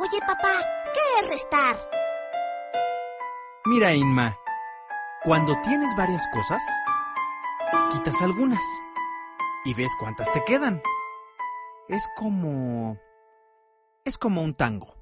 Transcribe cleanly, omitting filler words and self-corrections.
Oye, papá, ¿qué es restar? Mira, Inma, cuando tienes varias cosas, quitas algunas y ves cuántas te quedan. Es como un tango.